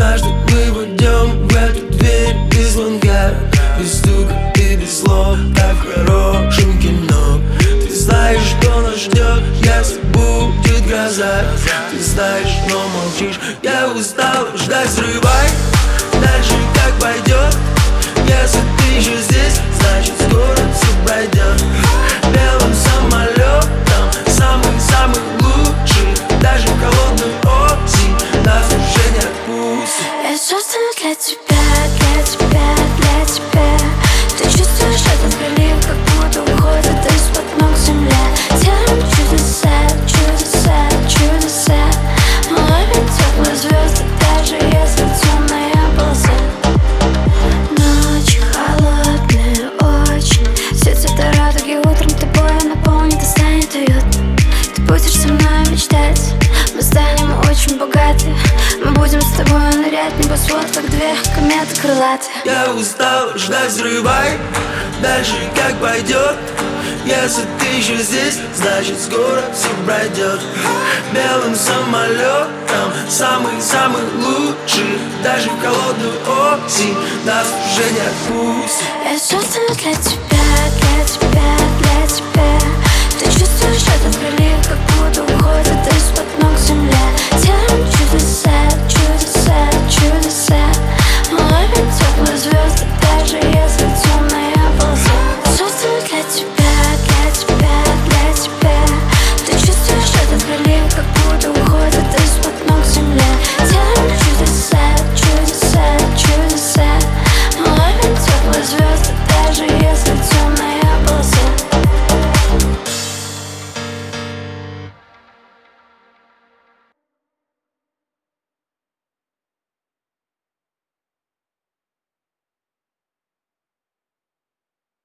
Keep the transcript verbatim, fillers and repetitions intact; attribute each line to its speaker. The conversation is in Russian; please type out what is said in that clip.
Speaker 1: Однажды мы войдем в эту дверь без звонка, без стука и без слов, как в хорошем кино. Ты знаешь, что нас ждет, если будет гроза. Ты знаешь, но молчишь, я устал ждать, взрывай. Дальше как пойдет, если ты еще здесь, значит скоро все пройдет. Белым самолетом, самый-самый лучший, даже в холодную осень нас уже не отпустит.
Speaker 2: Я создана для тебя, для тебя, для тебя. Ты чувствуешь этот прилив, как будто уходит из-под ног земля. Делаем чудеса, чудеса, чудеса. Мы ловим теплые звезды, даже если темная полоса. Ночь холодная очень, все цвета радуги утром тобой наполнит и станет уютно. Ты будешь со мной мечтать, мы станем очень богаты. Мы будем с тобой нырять в небосвод, как две кометы крылатые.
Speaker 1: Я устал ждать, взрывай. Дальше как пойдет, если ты еще здесь, значит скоро все пройдет. Белым самолетом, самый-самый лучший, даже в холодную осень нас уже не отпустит.
Speaker 2: Я создана для тебя, для тебя, для тебя. Ты чувствуешь этот прилив, как будто уходит